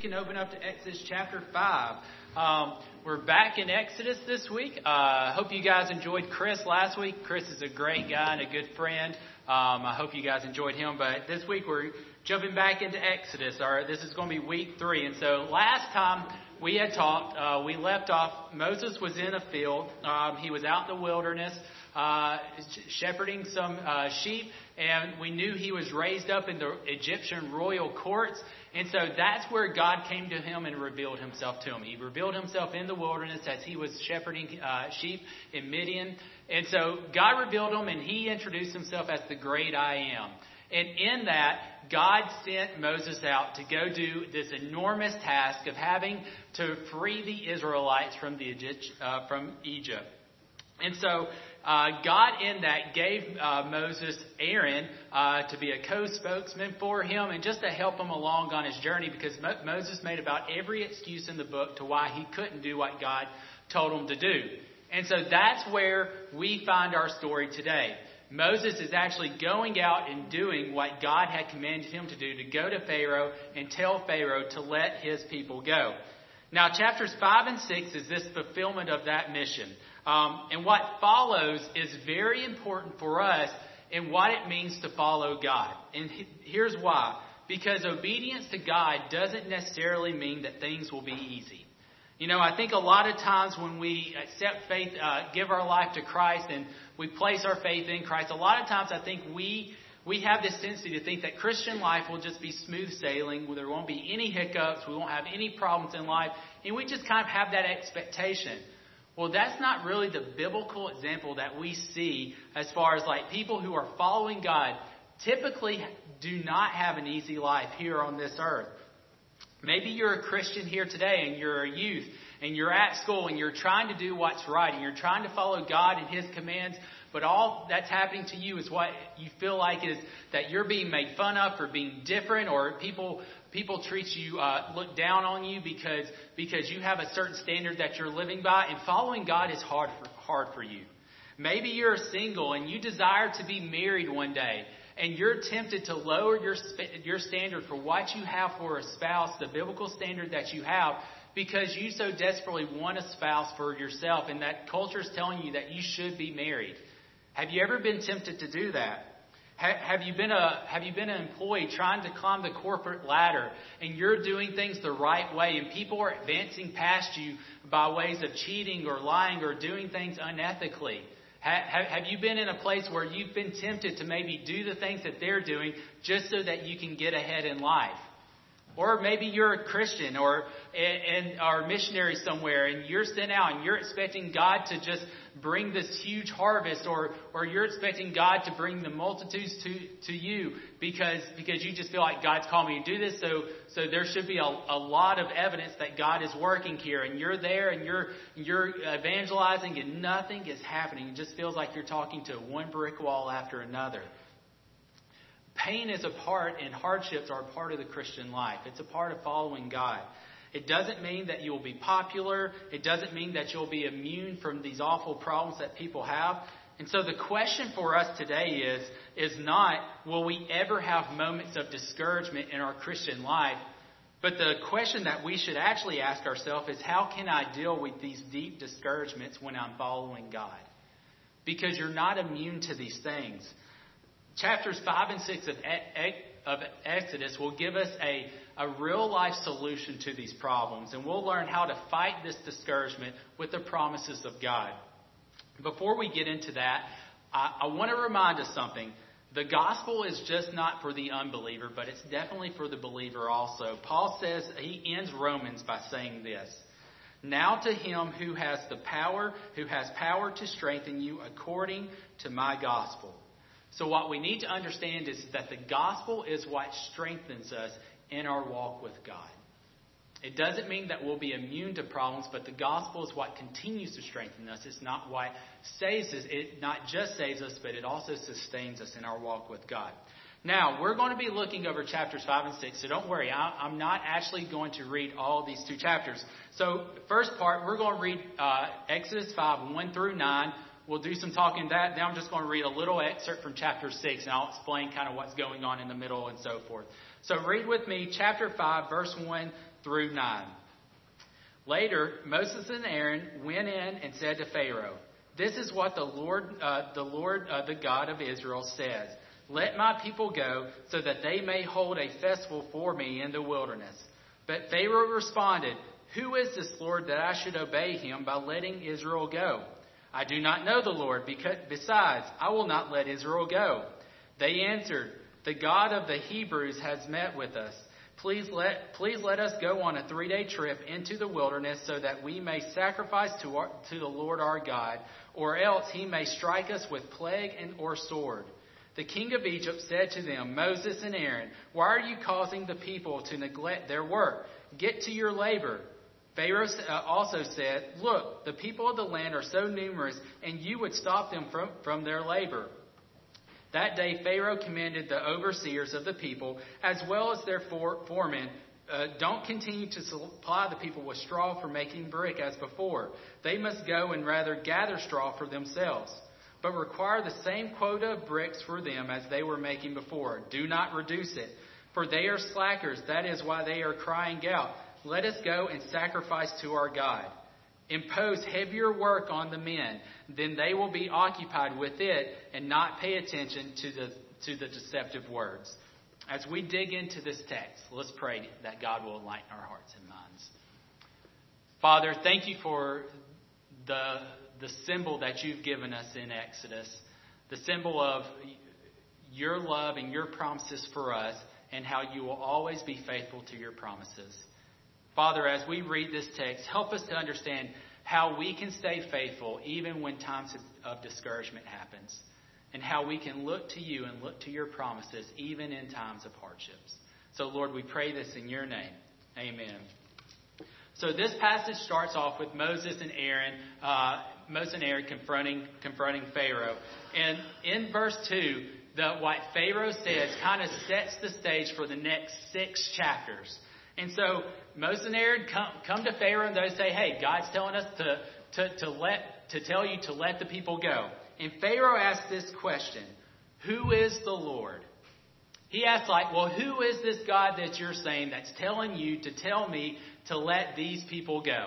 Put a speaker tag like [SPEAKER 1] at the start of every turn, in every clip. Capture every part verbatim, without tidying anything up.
[SPEAKER 1] can open up to Exodus chapter five. Um, we're back in Exodus this week. I uh, hope you guys enjoyed Chris last week. Chris is a great guy and a good friend. Um, I hope you guys enjoyed him. But this week we're jumping back into Exodus. All right, this is going to be week three. And so last time we had talked, uh, we left off, Moses was in a field. Um, he was out in the wilderness uh, shepherding some uh, sheep. And we knew he was raised up in the Egyptian royal courts. And so that's where God came to him and revealed himself to him. He revealed himself in the wilderness as he was shepherding uh, sheep in Midian. And so God revealed him, and he introduced himself as the great I am. And in that, God sent Moses out to go do this enormous task of having to free the Israelites from the Egypt, uh, from Egypt. And so uh, God in that gave uh, Moses Aaron uh, to be a co-spokesman for him and just to help him along on his journey, because Mo- Moses made about every excuse in the book to why he couldn't do what God told him to do. And so that's where we find our story today. Moses is actually going out and doing what God had commanded him to do, to go to Pharaoh and tell Pharaoh to let his people go. Now, chapters five and six is this fulfillment of that mission. Um, and what follows is very important for us in what it means to follow God. And he, here's why. Because obedience to God doesn't necessarily mean that things will be easy. You know, I think a lot of times when we accept faith, uh, give our life to Christ, and we place our faith in Christ, a lot of times I think we we have this tendency to think that Christian life will just be smooth sailing, where there won't be any hiccups, we won't have any problems in life, and we just kind of have that expectation. Well, that's not really the biblical example that we see as far as like people who are following God typically do not have an easy life here on this earth. Maybe you're a Christian here today and you're a youth and you're at school and you're trying to do what's right and you're trying to follow God and His commands, but all that's happening to you is what you feel like is that you're being made fun of for being different, or people people treat you, uh, look down on you because because you have a certain standard that you're living by, and following God is hard for, hard for you. Maybe you're single and you desire to be married one day, and you're tempted to lower your your standard for what you have for a spouse, the biblical standard that you have, because you so desperately want a spouse for yourself, and that culture is telling you that you should be married. Have you ever been tempted to do that? Have you been a have you been an employee trying to climb the corporate ladder, and you're doing things the right way, and people are advancing past you by ways of cheating or lying or doing things unethically? Have, have you been in a place where you've been tempted to maybe do the things that they're doing just so that you can get ahead in life? Or maybe you're a Christian or and are a missionary somewhere, and you're sent out and you're expecting God to just bring this huge harvest, or or you're expecting God to bring the multitudes to, to you because because you just feel like God's calling you to do this. So so there should be a, a lot of evidence that God is working here, and you're there and you're you're evangelizing and nothing is happening. It just feels like you're talking to one brick wall after another. Pain is a part, and hardships are a part of the Christian life. It's a part of following God. It doesn't mean that you'll be popular. It doesn't mean that you'll be immune from these awful problems that people have. And so the question for us today is, is not, will we ever have moments of discouragement in our Christian life? But the question that we should actually ask ourselves is, how can I deal with these deep discouragements when I'm following God? Because you're not immune to these things. Chapters five and six of, of Exodus will give us a, a real-life solution to these problems. And we'll learn how to fight this discouragement with the promises of God. Before we get into that, I, I want to remind us something. The gospel is just not for the unbeliever, but it's definitely for the believer also. Paul says, he ends Romans by saying this: "Now to him who has the power, who has power to strengthen you according to my gospel." So what we need to understand is that the gospel is what strengthens us in our walk with God. It doesn't mean that we'll be immune to problems, but the gospel is what continues to strengthen us. It's not what saves us. It not just saves us, but it also sustains us in our walk with God. Now, we're going to be looking over chapters five and six, so don't worry. I'm not actually going to read all these two chapters. So, first part, we're going to read uh, Exodus five, one through nine. We'll do some talking that. Now I'm just going to read a little excerpt from chapter six, and I'll explain kind of what's going on in the middle and so forth. So read with me chapter five, verse one through nine. Later, Moses and Aaron went in and said to Pharaoh, "This is what the Lord, uh, the Lord, uh, the God of Israel says. Let my people go so that they may hold a festival for me in the wilderness." But Pharaoh responded, "Who is this Lord that I should obey him by letting Israel go? I do not know the Lord. Because, besides, I will not let Israel go." They answered, "The God of the Hebrews has met with us. Please let, please let us go on a three-day trip into the wilderness so that we may sacrifice to, our, to the Lord our God, or else he may strike us with plague and or sword." The king of Egypt said to them, "Moses and Aaron, why are you causing the people to neglect their work? Get to your labor." Pharaoh also said, "Look, the people of the land are so numerous, and you would stop them from, from their labor." That day Pharaoh commanded the overseers of the people, as well as their foremen, uh, "Don't continue to supply the people with straw for making brick as before. They must go and rather gather straw for themselves. But require the same quota of bricks for them as they were making before. Do not reduce it. For they are slackers. That is why they are crying out, 'Let us go and sacrifice to our God.' Impose heavier work on the men. Then they will be occupied with it and not pay attention to the, to the deceptive words." As we dig into this text, let's pray that God will enlighten our hearts and minds. Father, thank you for the the symbol that you've given us in Exodus, the symbol of your love and your promises for us, and how you will always be faithful to your promises. Father, as we read this text, help us to understand how we can stay faithful even when times of discouragement happens, and how we can look to you and look to your promises even in times of hardships. So, Lord, we pray this in your name. Amen. So this passage starts off with Moses and Aaron, uh, Moses and Aaron confronting confronting Pharaoh. And in verse two, the what Pharaoh says kind of sets the stage for the next six chapters. And so Moses and Aaron come, come to Pharaoh and they say, "Hey, God's telling us to, to, to let to tell you to let the people go." And Pharaoh asks this question, "Who is the Lord?" He asks like, well, who is this God that you're saying that's telling you to tell me to let these people go?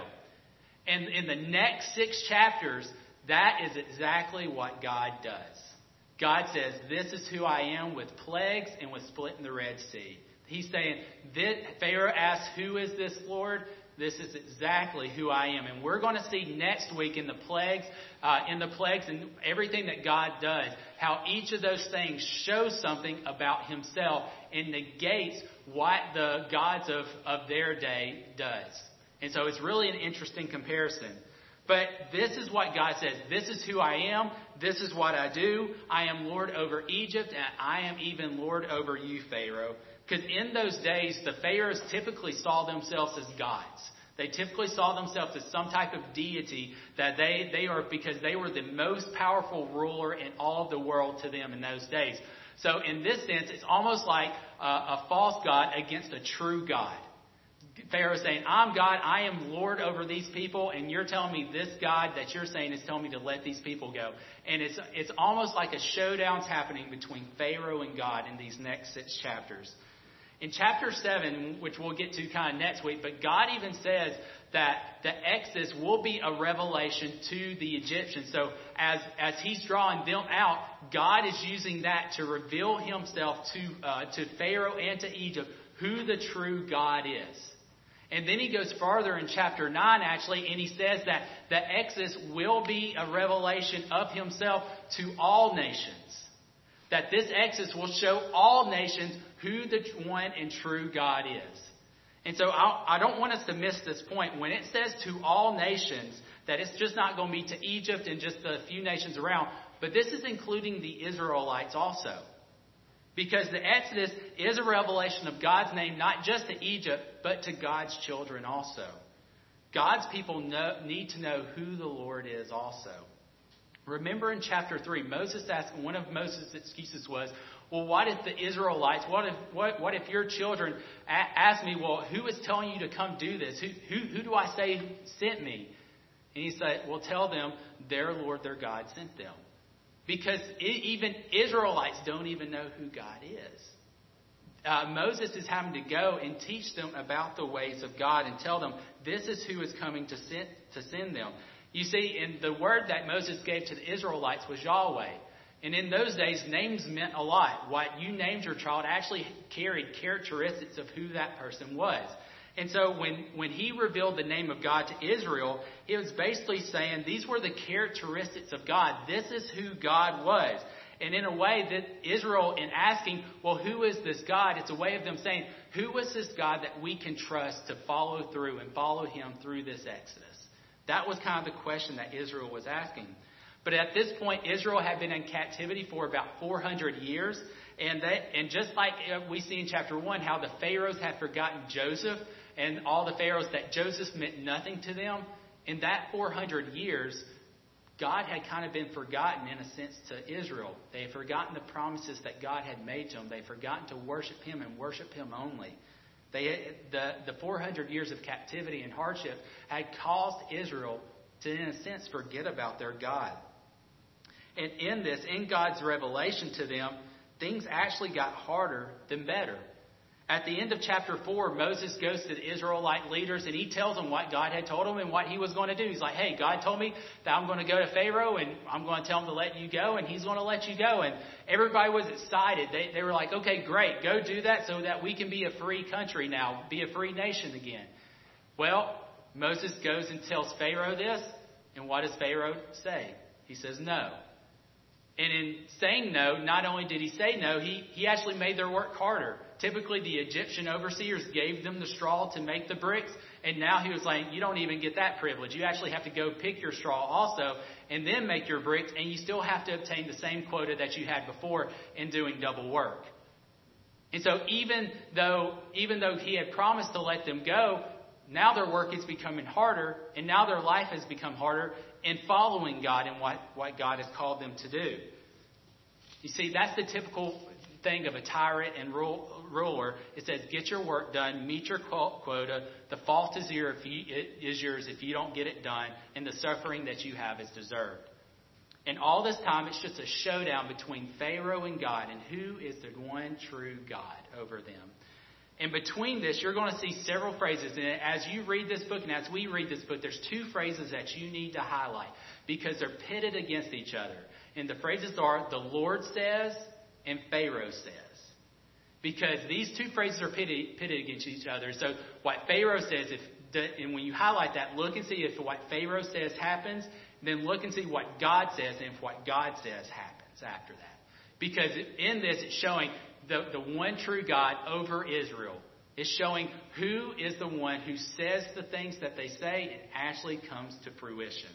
[SPEAKER 1] And in the next six chapters, that is exactly what God does. God says, "This is who I am," with plagues and with splitting the Red Sea. He's saying, this, Pharaoh asks, "Who is this Lord?" This is exactly who I am. And we're going to see next week in the plagues, uh, in the plagues and everything that God does, how each of those things shows something about himself and negates what the gods of, of their day does. And so it's really an interesting comparison. But this is what God says. This is who I am. This is what I do. I am Lord over Egypt, and I am even Lord over you, Pharaoh. Because in those days, the pharaohs typically saw themselves as gods. They typically saw themselves as some type of deity that they, they are because they were the most powerful ruler in all of the world to them in those days. So in this sense, it's almost like a, a false god against a true God. Pharaoh saying, "I'm God, I am Lord over these people, and you're telling me this God that you're saying is telling me to let these people go." And it's it's almost like a showdown's happening between Pharaoh and God in these next six chapters. In chapter seven, which we'll get to kind of next week, but God even says that the Exodus will be a revelation to the Egyptians. So as, as he's drawing them out, God is using that to reveal himself to, uh, to Pharaoh and to Egypt who the true God is. And then he goes farther in chapter nine, actually, and he says that the Exodus will be a revelation of himself to all nations. That this Exodus will show all nations who the one and true God is. And so I, I don't want us to miss this point. When it says to all nations, that it's just not going to be to Egypt and just the few nations around, but this is including the Israelites also. Because the Exodus is a revelation of God's name, not just to Egypt, but to God's children also. God's people know, need to know who the Lord is also. Remember in chapter three, Moses asked, one of Moses' excuses was, well, what if the Israelites, what if what, what if your children a- ask me, well, who is telling you to come do this? Who, who, who do I say sent me? And he said, well, tell them their Lord, their God sent them. Because it, even Israelites don't even know who God is. uh, Moses is having to go and teach them about the ways of God and tell them this is who is coming to send, to send them. You see, in the word that Moses gave to the Israelites was Yahweh. And in those days, names meant a lot. What you named your child actually carried characteristics of who that person was. And so when, when he revealed the name of God to Israel, it was basically saying these were the characteristics of God. This is who God was. And in a way that Israel, in asking, well, who is this God? It's a way of them saying, who is this God that we can trust to follow through and follow him through this Exodus? That was kind of the question that Israel was asking. But at this point, Israel had been in captivity for about four hundred years. And that, and just like we see in chapter one, how the Pharaohs had forgotten Joseph and all the Pharaohs, that Joseph meant nothing to them. In that four hundred years, God had kind of been forgotten in a sense to Israel. They had forgotten the promises that God had made to them. They had forgotten to worship him and worship him only. They, the, the four hundred years of captivity and hardship had caused Israel to, in a sense, forget about their God. And in this, in God's revelation to them, things actually got harder than better. At the end of chapter four, Moses goes to the Israelite leaders and he tells them what God had told him and what he was going to do. He's like, hey, God told me that I'm going to go to Pharaoh and I'm going to tell him to let you go and he's going to let you go. And everybody was excited. They, they were like, okay, great, go do that so that we can be a free country now, be a free nation again. Well, Moses goes and tells Pharaoh this. And what does Pharaoh say? He says no. And in saying no, not only did he say no, he, he actually made their work harder. Typically, the Egyptian overseers gave them the straw to make the bricks. And now he was like, you don't even get that privilege. You actually have to go pick your straw also and then make your bricks. And you still have to obtain the same quota that you had before in doing double work. And so even though, even though he had promised to let them go, now their work is becoming harder. And now their life has become harder in following God and what, what God has called them to do. You see, that's the typical thing of a tyrant and ruler. It says, get your work done, meet your quota. The fault is yours if you don't get it done, and the suffering that you have is deserved. And all this time, it's just a showdown between Pharaoh and God, and who is the one true God over them. And between this, you're going to see several phrases. And as you read this book, and as we read this book, there's two phrases that you need to highlight because they're pitted against each other. And the phrases are, the Lord says, and Pharaoh says. Because these two phrases are pitted, pitted against each other. So what Pharaoh says, if the, and when you highlight that, look and see if what Pharaoh says happens. Then look and see what God says, and if what God says happens after that. Because in this, it's showing the, the one true God over Israel. It's showing who is the one who says the things that they say and actually comes to fruition.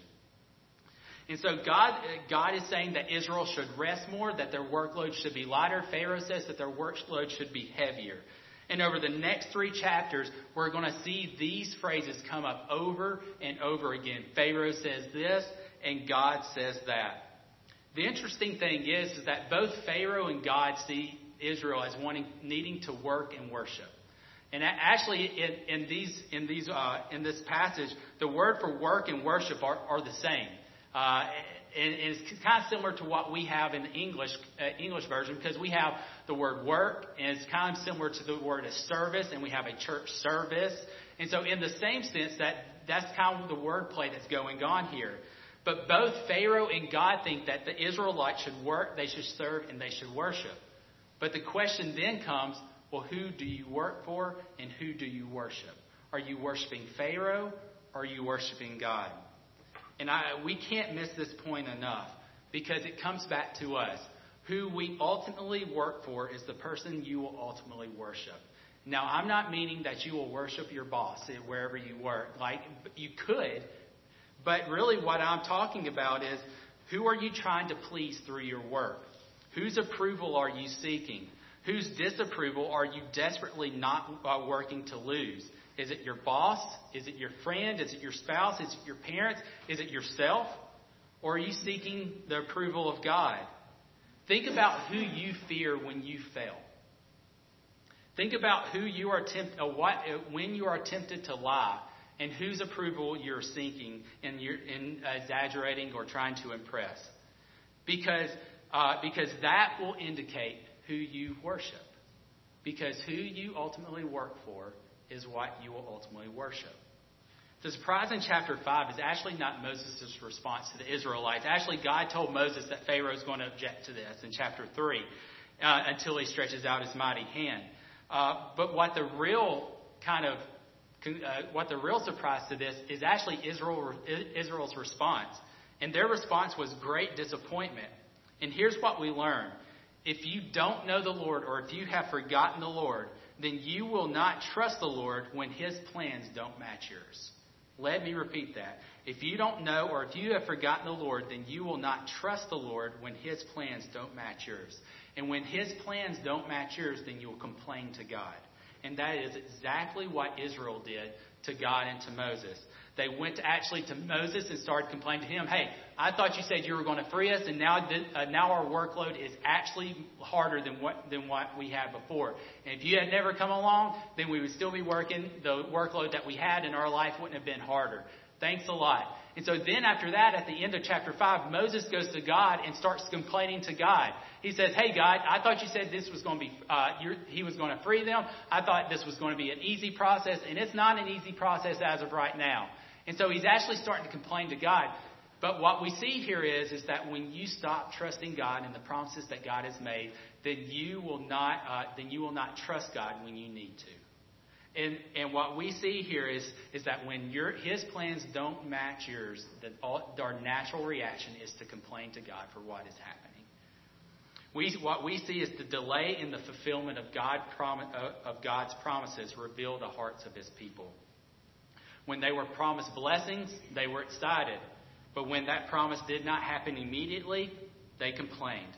[SPEAKER 1] And so God, God is saying that Israel should rest more, that their workload should be lighter. Pharaoh says that their workload should be heavier. And over the next three chapters, we're going to see these phrases come up over and over again. Pharaoh says this, and God says that. The interesting thing is, is that both Pharaoh and God see Israel as wanting, needing to work and worship. And actually, in, in these, in these, uh, in this passage, the word for work and worship are, are the same. Uh, and it's kind of similar to what we have in the English uh, English version, because we have the word work, and it's kind of similar to the word of service, and we have a church service. And so in the same sense, that that's kind of the wordplay that's going on here. But both Pharaoh and God think that the Israelites should work, they should serve, and they should worship. But the question then comes, well, who do you work for and who do you worship? Are you worshiping Pharaoh or are you worshiping God? And I, we can't miss this point enough, because it comes back to us. Who we ultimately work for is the person you will ultimately worship. Now, I'm not meaning that you will worship your boss wherever you work. Like, you could. But really what I'm talking about is, who are you trying to please through your work? Whose approval are you seeking? Whose disapproval are you desperately not uh, working to lose? Is it your boss? Is it your friend? Is it your spouse? Is it your parents? Is it yourself? Or are you seeking the approval of God? Think about who you fear when you fail. Think about who you are tempt, uh, what, uh, when you are tempted to lie, and whose approval you're seeking and you're in, uh, exaggerating or trying to impress. Because, uh, because that will indicate who you worship. because who you ultimately work for is what you will ultimately worship. The surprise in chapter five is actually not Moses' response to the Israelites. Actually, God told Moses that Pharaoh is going to object to this in chapter three uh, until he stretches out his mighty hand. Uh, but what the real kind of uh, what the real surprise to this is actually Israel, Israel's response. And their response was great disappointment. And here's what we learn. If you don't know the Lord, or if you have forgotten the Lord, then you will not trust the Lord when his plans don't match yours. Let me repeat that. If you don't know, or if you have forgotten the Lord, then you will not trust the Lord when his plans don't match yours. And when his plans don't match yours, then you will complain to God. And that is exactly what Israel did to God and to Moses. They went to actually to Moses and started complaining to him, hey, I thought you said you were going to free us, and now uh, now our workload is actually harder than what than what we had before. And if you had never come along, then we would still be working. The workload that we had in our life wouldn't have been harder. Thanks a lot. And so then after that, at the end of chapter five, Moses goes to God and starts complaining to God. He says, hey, God, I thought you said this was going to be, uh, you're, he was going to free them. I thought this was going to be an easy process, and it's not an easy process as of right now. And so he's actually starting to complain to God. But what we see here is, is that when you stop trusting God and the promises that God has made, then you will not, uh, then you will not trust God when you need to. And and what we see here is is that when your his plans don't match yours, that all, our natural reaction is to complain to God for what is happening. We what we see is the delay in the fulfillment of God prom, of God's promises reveal the hearts of his people. When they were promised blessings, they were excited. But when that promise did not happen immediately, they complained.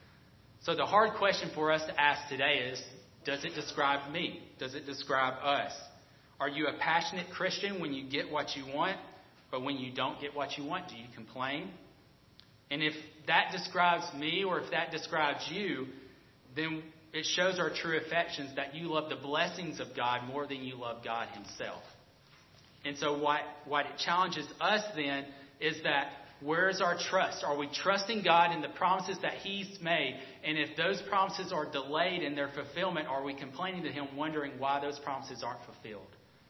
[SPEAKER 1] So the hard question for us to ask today is, does it describe me? Does it describe us? Are you a passionate Christian when you get what you want, but when you don't get what you want, do you complain? And if that describes me, or if that describes you, then it shows our true affections that you love the blessings of God more than you love God himself. And so what, what it challenges us then is that where's our trust? Are we trusting God in the promises that he's made? And if those promises are delayed in their fulfillment, are we complaining to him, wondering why those promises aren't fulfilled?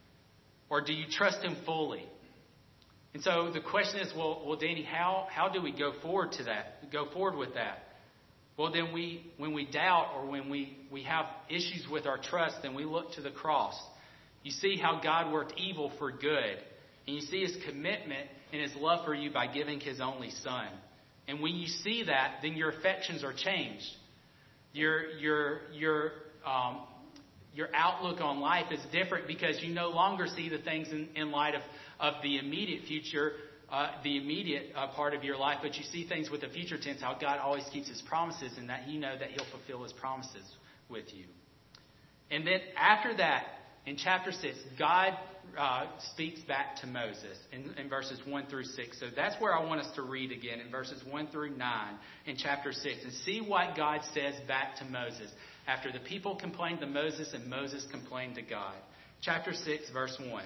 [SPEAKER 1] Or do you trust him fully? And so the question is, well, well, Danny, how, how do we go forward to that? Go forward with that? Well, then we, when we doubt, or when we, we have issues with our trust, then we look to the cross. You see how God worked evil for good. And you see his commitment and his love for you by giving his only son. And when you see that, then your affections are changed. Your your your um, your outlook on life is different, because you no longer see the things in, in light of, of the immediate future, uh, the immediate uh, part of your life, but you see things with the future tense, how God always keeps his promises, and that you know that he'll fulfill his promises with you. And then after that, in chapter six, God uh, speaks back to Moses in, in verses one through six. So that's where I want us to read again, in verses one through nine in chapter six, and see what God says back to Moses after the people complained to Moses and Moses complained to God. Chapter six, verse one.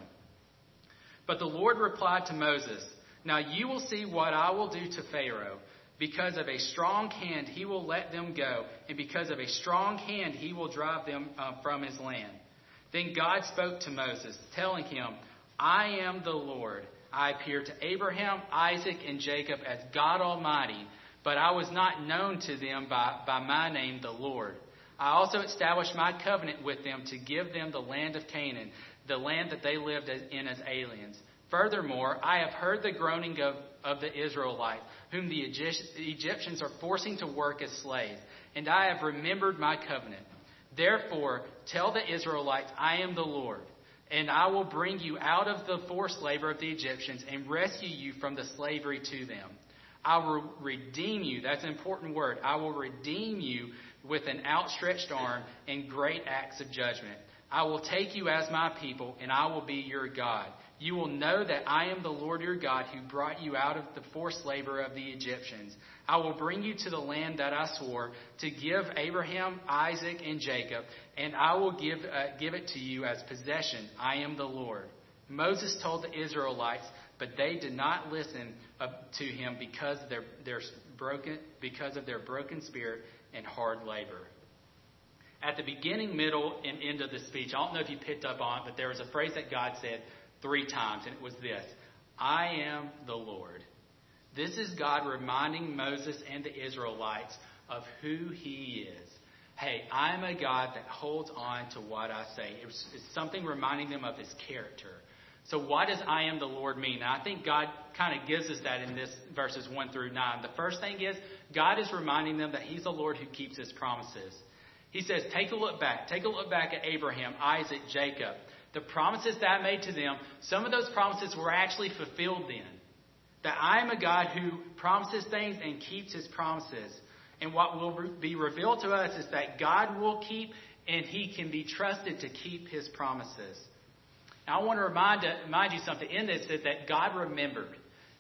[SPEAKER 1] But the Lord replied to Moses, now you will see what I will do to Pharaoh. Because of a strong hand he will let them go, and because of a strong hand he will drive them uh, from his land. Then God spoke to Moses, telling him, I am the Lord. I appeared to Abraham, Isaac, and Jacob as God Almighty, but I was not known to them by, by my name, the Lord. I also established my covenant with them to give them the land of Canaan, the land that they lived in as aliens. Furthermore, I have heard the groaning of, of the Israelites, whom the Egyptians are forcing to work as slaves, and I have remembered my covenant. Therefore, tell the Israelites, I am the Lord, and I will bring you out of the forced labor of the Egyptians and rescue you from the slavery to them. I will redeem you. That's an important word. I will redeem you with an outstretched arm and great acts of judgment. I will take you as my people, and I will be your God. You will know that I am the Lord your God, who brought you out of the forced labor of the Egyptians. I will bring you to the land that I swore to give Abraham, Isaac, and Jacob, and I will give uh, give it to you as possession. I am the Lord. Moses told the Israelites, but they did not listen uh, to him because of their, their broken because of their broken spirit and hard labor. At the beginning, middle, and end of the speech, I don't know if you picked up on it, but there was a phrase that God said three times, and it was this: I am the Lord. This is God reminding Moses and the Israelites of who he is. Hey, I'm a God that holds on to what I say. It's, it's something reminding them of his character. So what does I am the Lord mean? Now, I think God kind of gives us that in this verses one through nine. The first thing is God is reminding them that he's the Lord who keeps his promises. He says, take a look back. Take a look back at Abraham, Isaac, Jacob. The promises that I made to them, some of those promises were actually fulfilled then. That I am a God who promises things and keeps his promises. And what will be revealed to us is that God will keep, and he can be trusted to keep his promises. Now, I want to remind, remind you something in this, that, that God remembered.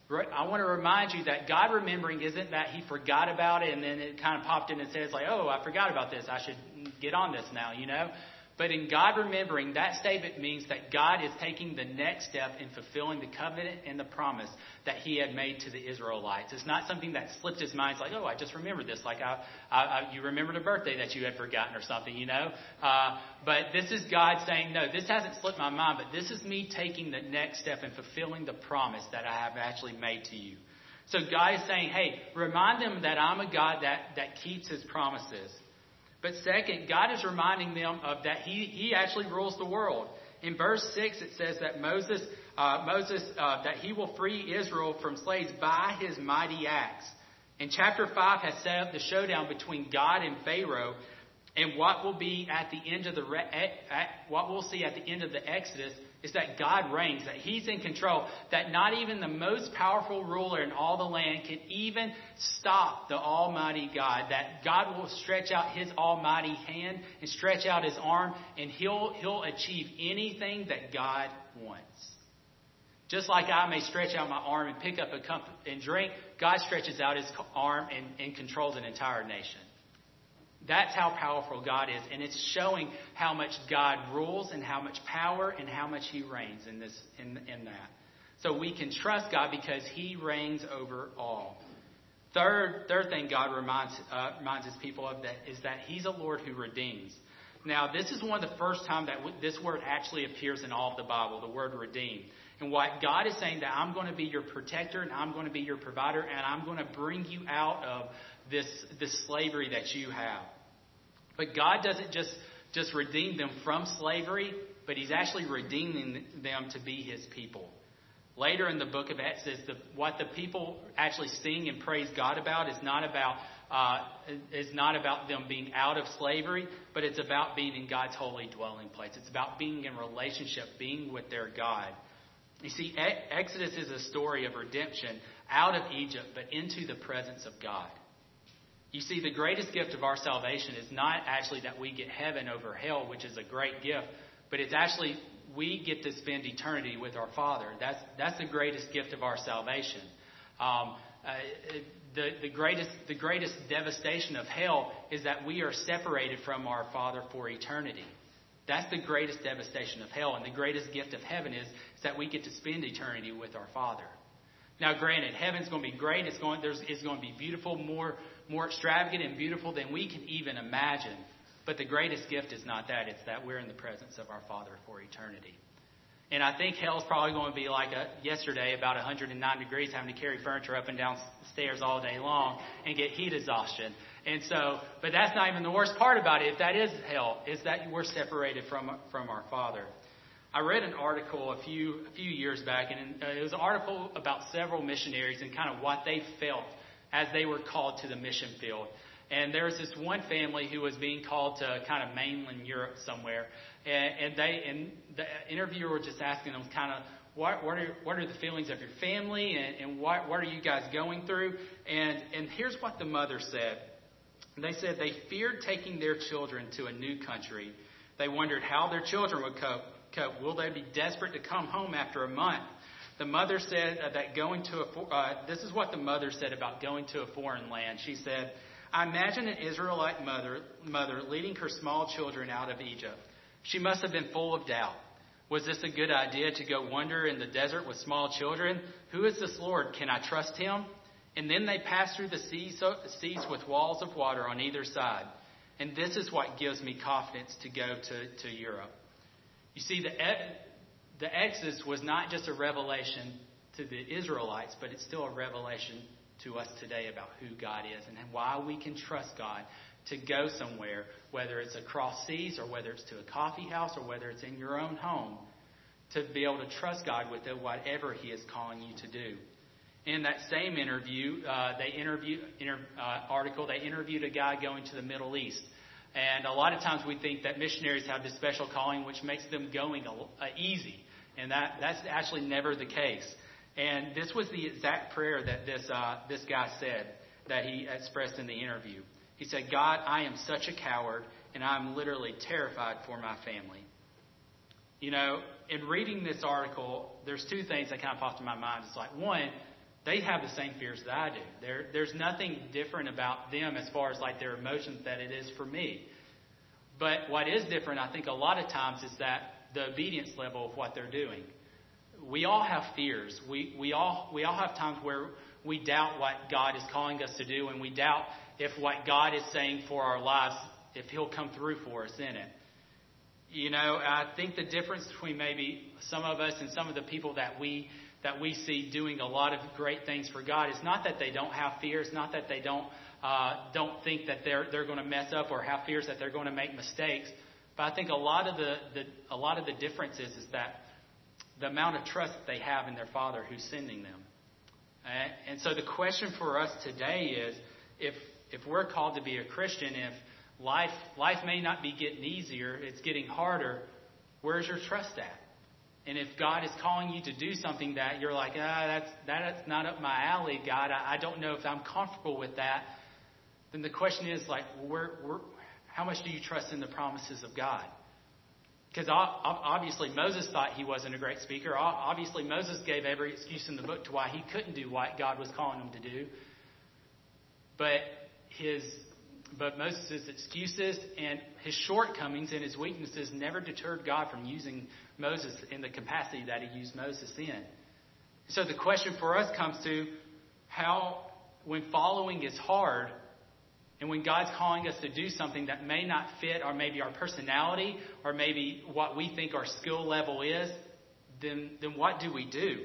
[SPEAKER 1] I want to remind you that God remembering isn't that he forgot about it and then it kind of popped in and says like, oh, I forgot about this. I should get on this now, you know. But in God remembering, that statement means that God is taking the next step in fulfilling the covenant and the promise that he had made to the Israelites. It's not something that slipped his mind. It's like, oh, I just remembered this. Like I, I, I, you remembered a birthday that you had forgotten or something, you know. Uh, but this is God saying, no, this hasn't slipped my mind, but this is me taking the next step in fulfilling the promise that I have actually made to you. So God is saying, hey, remind them that I'm a God that, that keeps his promises. But second, God is reminding them of that he, he actually rules the world. In verse six, it says that Moses, uh, Moses uh, that he will free Israel from slaves by his mighty acts. And chapter five has set up the showdown between God and Pharaoh. And what will be at the end of the at, what we'll see at the end of the Exodus is that God reigns, that he's in control, that not even the most powerful ruler in all the land can even stop the Almighty God, that God will stretch out his almighty hand and stretch out his arm, and he'll he'll achieve anything that God wants. Just like I may stretch out my arm and pick up a cup and drink, God stretches out his arm and, and controls an entire nation. That's how powerful God is, and it's showing how much God rules and how much power and how much he reigns in this in, in that. So we can trust God because he reigns over all. Third, third thing God reminds uh, reminds his people of that is that he's a Lord who redeems. Now, this is one of the first time that w- this word actually appears in all of the Bible, the word redeem. And what God is saying, that I'm going to be your protector and I'm going to be your provider and I'm going to bring you out of this, this slavery that you have. But God doesn't just, just redeem them from slavery, but he's actually redeeming them to be his people. Later in the book of Exodus, the, what the people actually sing and praise God about is not about uh, is not about them being out of slavery, but it's about being in God's holy dwelling place. It's about being in relationship, being with their God. You see, Exodus is a story of redemption out of Egypt, but into the presence of God. You see, the greatest gift of our salvation is not actually that we get heaven over hell, which is a great gift, but it's actually we get to spend eternity with our Father. That's that's the greatest gift of our salvation. Um, uh, the the greatest the greatest devastation of hell is that we are separated from our Father for eternity. That's the greatest devastation of hell, and the greatest gift of heaven is, is that we get to spend eternity with our Father. Now, granted, heaven's going to be great. It's going there's it's going to be beautiful, more more extravagant and beautiful than we can even imagine. But the greatest gift is not that. It's that we're in the presence of our Father for eternity. And I think hell's probably going to be like a, yesterday, about one hundred nine degrees, having to carry furniture up and down stairs all day long and get heat exhaustion. And so, but that's not even the worst part about it. If that is hell, is that we're separated from from our Father. I read an article a few a few years back, and it was an article about several missionaries and kind of what they felt as they were called to the mission field. And there was this one family who was being called to kind of mainland Europe somewhere, and, and they and the interviewer was just asking them kind of what what are what are the feelings of your family, and, and what what are you guys going through? And and here's what the mother said. They said they feared taking their children to a new country. They wondered how their children would cope. cope. Will they be desperate to come home after a month? The mother said uh, that going to a uh, this is what the mother said about going to a foreign land. She said, I imagine an Israelite mother, mother leading her small children out of Egypt. She must have been full of doubt. Was this a good idea to go wander in the desert with small children? Who is this Lord? Can I trust him? And then they passed through the seas, seas with walls of water on either side. And this is what gives me confidence to go to, to Europe. You see, the, the Exodus was not just a revelation to the Israelites, but it's still a revelation to us today about who God is and why we can trust God to go somewhere, whether it's across seas or whether it's to a coffee house or whether it's in your own home, to be able to trust God with whatever He is calling you to do. In that same interview, uh, they interview, inter, uh, article, they interviewed a guy going to the Middle East. And a lot of times we think that missionaries have this special calling which makes them going uh, easy. And that, that's actually never the case. And this was the exact prayer that this uh, this guy said that he expressed in the interview. He said, God, I am such a coward, and I'm literally terrified for my family. You know, in reading this article, there's two things that kind of popped in my mind. It's like, one, they have the same fears that I do. There, there's nothing different about them as far as like their emotions that it is for me. But what is different, I think, a lot of times is that the obedience level of what they're doing. We all have fears. We we all we all have times where we doubt what God is calling us to do, and we doubt if what God is saying for our lives, if He'll come through for us in it. You know, I think the difference between maybe some of us and some of the people that we that we see doing a lot of great things for God is not that they don't have fears, not that they don't uh, don't think that they're they're going to mess up or have fears that they're going to make mistakes. But I think a lot of the, the a lot of the difference is, is that the amount of trust that they have in their Father who's sending them. And, and so the question for us today is, if if we're called to be a Christian, if life life may not be getting easier, it's getting harder, where's your trust at? And if God is calling you to do something that you're like, ah, that's that's not up my alley, God, I, I don't know if I'm comfortable with that, then the question is like, where, where, how much do you trust in the promises of God? Because obviously Moses thought he wasn't a great speaker. Obviously Moses gave every excuse in the book to why he couldn't do what God was calling him to do. But his, but Moses' excuses and his shortcomings and his weaknesses never deterred God from using Moses in the capacity that He used Moses in. So the question for us comes to how, when following is hard, and when God's calling us to do something that may not fit or maybe our personality or maybe what we think our skill level is, then then what do we do?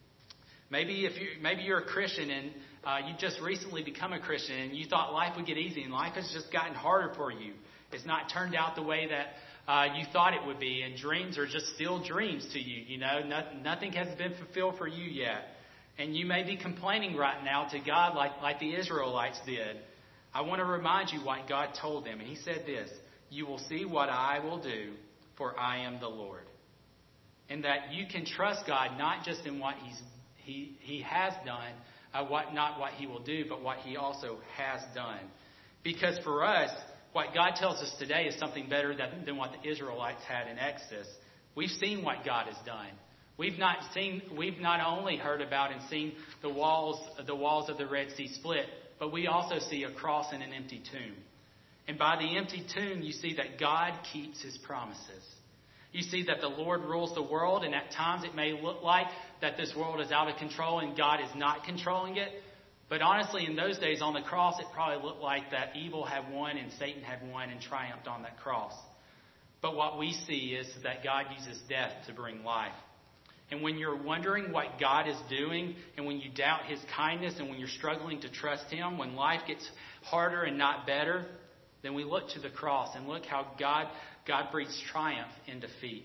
[SPEAKER 1] Maybe if you maybe you're a Christian and uh, you just recently become a Christian and you thought life would get easy and life has just gotten harder for you. It's not turned out the way that uh, you thought it would be, and dreams are just still dreams to you. You know, no, nothing has been fulfilled for you yet, and you may be complaining right now to God like like the Israelites did. I want to remind you what God told them. And He said this, you will see what I will do, for I am the Lord. And that you can trust God not just in what He's He He has done, uh, what not what He will do, but what He also has done. Because for us, what God tells us today is something better than, than what the Israelites had in Exodus. We've seen what God has done. We've not seen. We've not only heard about and seen the walls, the walls of the Red Sea split, but we also see a cross and an empty tomb. And by the empty tomb, you see that God keeps His promises. You see that the Lord rules the world, and at times it may look like that this world is out of control and God is not controlling it. But honestly, in those days on the cross, it probably looked like that evil had won and Satan had won and triumphed on that cross. But what we see is that God uses death to bring life. And when you're wondering what God is doing, and when you doubt His kindness, and when you're struggling to trust Him, when life gets harder and not better, then we look to the cross and look how God, God breathes triumph in defeat.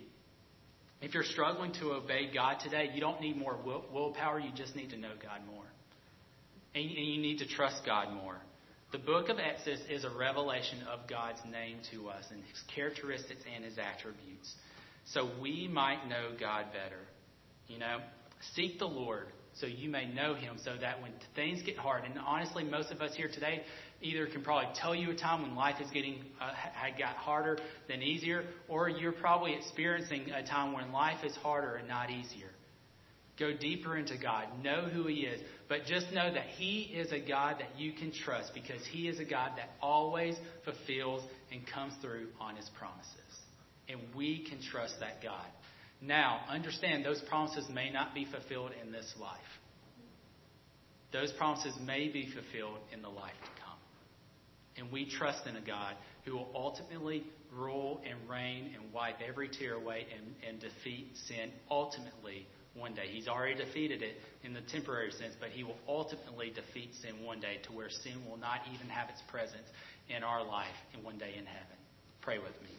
[SPEAKER 1] If you're struggling to obey God today, you don't need more will, willpower. You just need to know God more. And you, and you need to trust God more. The book of Exodus is a revelation of God's name to us and His characteristics and His attributes. So we might know God better. You know, seek the Lord so you may know Him, so that when things get hard, and honestly, most of us here today either can probably tell you a time when life is getting uh, had got harder than easier, or you're probably experiencing a time when life is harder and not easier. Go deeper into God. Know who He is. But just know that He is a God that you can trust, because He is a God that always fulfills and comes through on His promises. And we can trust that God. Now, understand those promises may not be fulfilled in this life. Those promises may be fulfilled in the life to come. And we trust in a God who will ultimately rule and reign and wipe every tear away and, and defeat sin ultimately one day. He's already defeated it in the temporary sense, but he will ultimately defeat sin one day to where sin will not even have its presence in our life and one day in heaven. Pray with me.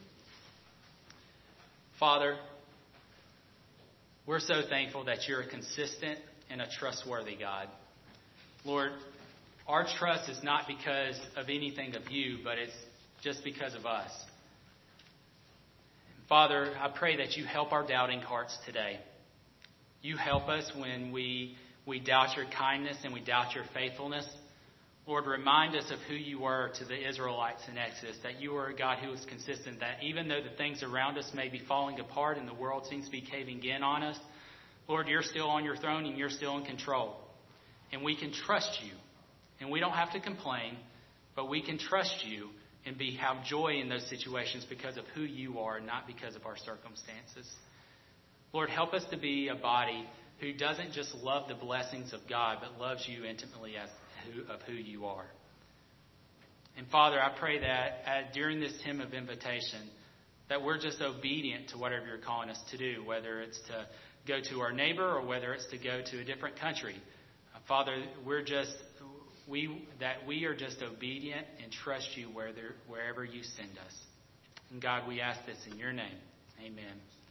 [SPEAKER 1] Father, we're so thankful that you're a consistent and a trustworthy God. Lord, our trust is not because of anything of you, but it's just because of us. Father, I pray that you help our doubting hearts today. You help us when we, we doubt your kindness and we doubt your faithfulness. Lord, remind us of who you were to the Israelites in Exodus, that you are a God who is consistent, that even though the things around us may be falling apart and the world seems to be caving in on us, Lord, you're still on your throne and you're still in control. And we can trust you. And we don't have to complain, but we can trust you and be have joy in those situations because of who you are, not because of our circumstances. Lord, help us to be a body who doesn't just love the blessings of God, but loves you intimately as who, of who you are. And Father, I pray that uh, during this hymn of invitation, that we're just obedient to whatever you're calling us to do, whether it's to go to our neighbor or whether it's to go to a different country. Uh, Father, we're just we that we are just obedient and trust you where there, wherever you send us. And God, we ask this in your name. Amen.